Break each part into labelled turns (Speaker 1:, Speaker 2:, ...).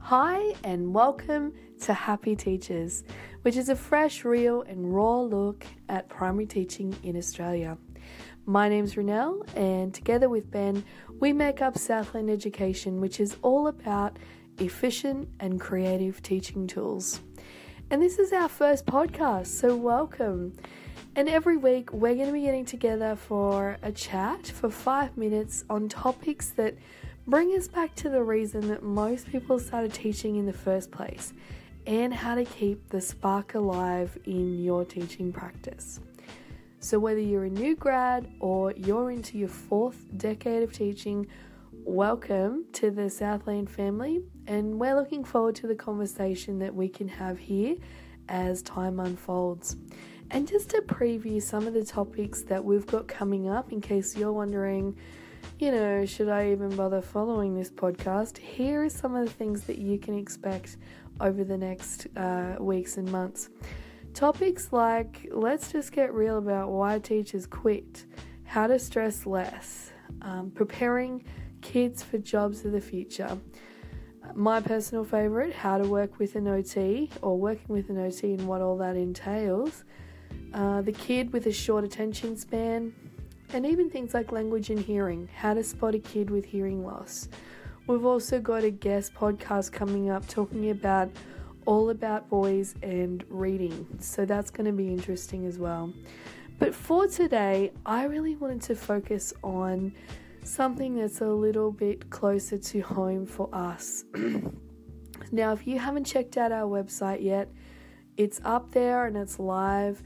Speaker 1: Hi and welcome to Happy Teachers, which is a fresh, real and raw look at primary teaching in Australia. My name's Ronelle and together with Ben, we make up Southland Education, which is all about efficient and creative teaching tools. And this is our first podcast, so welcome. And every week we're going to be getting together for a chat for 5 minutes on topics that bring us back to the reason that most people started teaching in the first place and how to keep the spark alive in your teaching practice. So whether you're a new grad or you're into your 4th decade of teaching, welcome to the Southland family, and we're looking forward to the conversation that we can have here as time unfolds. And just to preview some of the topics that we've got coming up, in case you're wondering, should I even bother following this podcast? Here are some of the things that you can expect over the next weeks and months. Topics like, let's just get real about why teachers quit, how to stress less, preparing kids for jobs of the future. My personal favourite, how to work with an OT or working with an OT and what all that entails. The kid with a short attention span. And even things like language and hearing, how to spot a kid with hearing loss. We've also got a guest podcast coming up talking about all about boys and reading. So that's going to be interesting as well. But for today, I really wanted to focus on something that's a little bit closer to home for us. Now, if you haven't checked out our website yet, it's up there and it's live,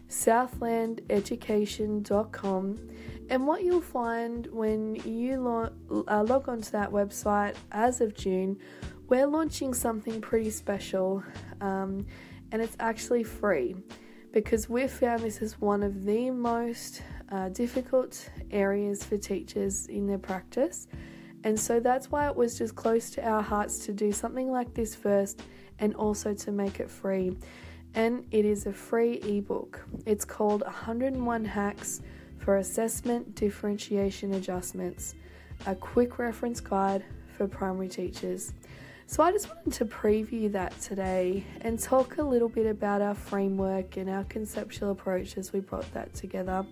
Speaker 1: southlandeducation.com. And what you'll find when you log onto that website as of June, we're launching something pretty special, and it's actually free, because we've found this is one of the most difficult areas for teachers in their practice. And so that's why it was just close to our hearts to do something like this first and also to make it free. And it is a free ebook. It's called 101 Hacks for Assessment Differentiation Adjustments, a quick reference guide for primary teachers. So I just wanted to preview that today and talk a little bit about our framework and our conceptual approach as we brought that together.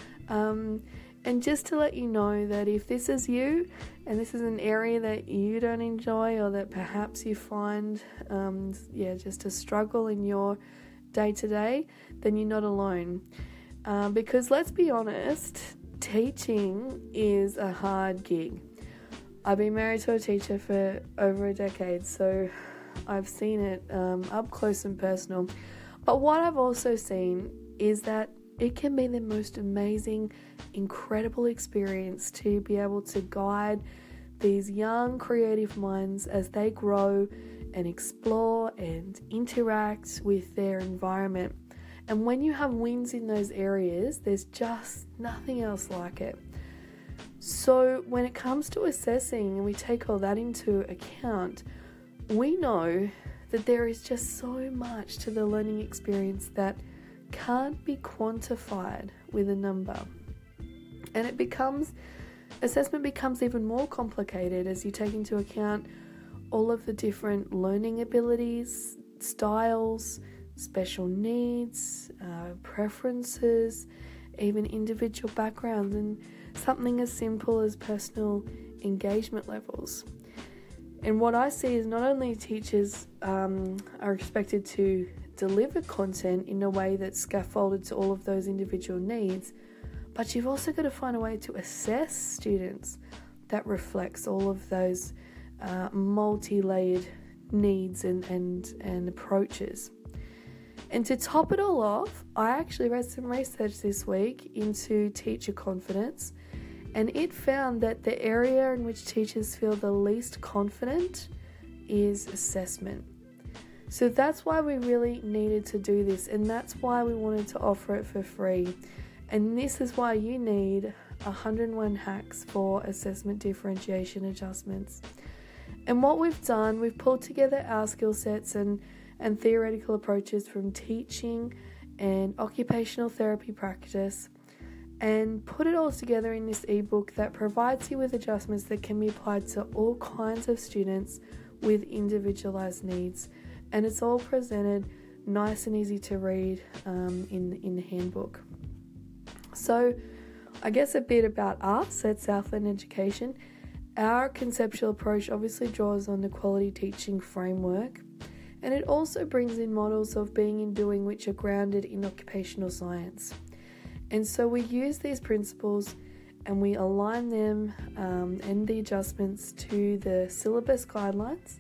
Speaker 1: And just to let you know that if this is you and this is an area that you don't enjoy or that perhaps you find just a struggle in your day-to-day, then you're not alone. Because let's be honest, teaching is a hard gig. I've been married to a teacher for over a decade, so I've seen it up close and personal. But what I've also seen is that it can be the most amazing, incredible experience to be able to guide these young creative minds as they grow and explore and interact with their environment. And when you have wins in those areas, there's just nothing else like it. So when it comes to assessing and we take all that into account, we know that there is just so much to the learning experience that can't be quantified with a number. And assessment becomes even more complicated as you take into account all of the different learning abilities, styles, special needs, preferences, even individual backgrounds, and something as simple as personal engagement levels. And what I see is not only teachers are expected to deliver content in a way that's scaffolded to all of those individual needs, but you've also got to find a way to assess students that reflects all of those multi-layered needs and approaches. And to top it all off, I actually read some research this week into teacher confidence, and it found that the area in which teachers feel the least confident is assessment. So that's why we really needed to do this, and that's why we wanted to offer it for free. And this is why you need 101 hacks for assessment differentiation adjustments. And what we've done, we've pulled together our skill sets and theoretical approaches from teaching and occupational therapy practice, and put it all together in this ebook that provides you with adjustments that can be applied to all kinds of students with individualized needs, and it's all presented nice and easy to read in the handbook. So I guess a bit about us at Southland Education. Our conceptual approach obviously draws on the quality teaching framework, and it also brings in models of being and doing which are grounded in occupational science. And so we use these principles and we align them and the adjustments to the syllabus guidelines.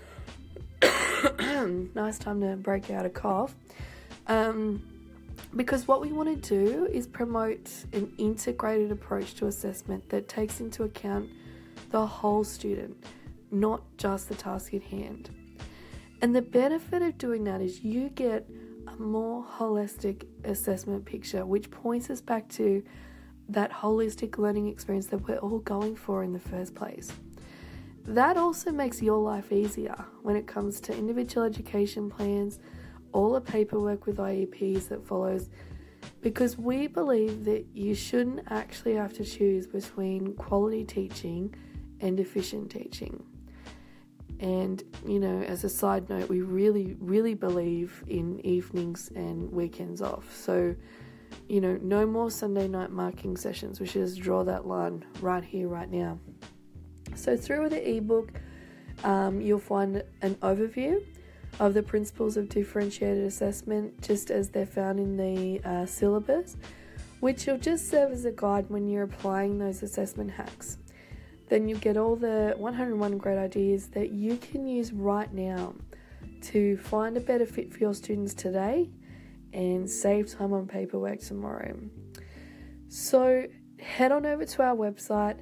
Speaker 1: Nice time to break out a cough. Because what we want to do is promote an integrated approach to assessment that takes into account the whole student, not just the task at hand. And the benefit of doing that is you get a more holistic assessment picture, which points us back to that holistic learning experience that we're all going for in the first place. That also makes your life easier when it comes to individual education plans, all the paperwork with IEPs that follows, because we believe that you shouldn't actually have to choose between quality teaching and efficient teaching. And, as a side note, we really, really believe in evenings and weekends off. So, no more Sunday night marking sessions. We should just draw that line right here, right now. So through the ebook, you'll find an overview of the principles of differentiated assessment, just as they're found in the syllabus, which will just serve as a guide when you're applying those assessment hacks. Then you get all the 101 great ideas that you can use right now to find a better fit for your students today and save time on paperwork tomorrow. So head on over to our website,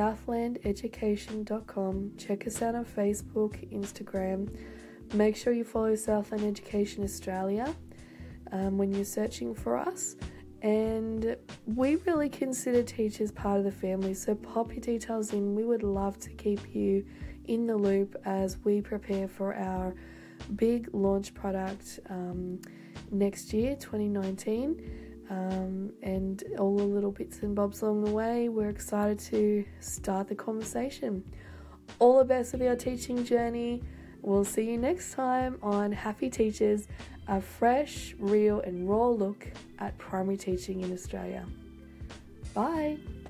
Speaker 1: southlandeducation.com. Check us out on Facebook, Instagram. Make sure you follow Southland Education Australia when you're searching for us. And we really consider teachers part of the family, so pop your details in. We would love to keep you in the loop as we prepare for our big launch product next year, 2019. And all the little bits and bobs along the way. We're excited to start the conversation. All the best with your teaching journey. We'll see you next time on Happy Teachers, a fresh, real and raw look at primary teaching in Australia. Bye.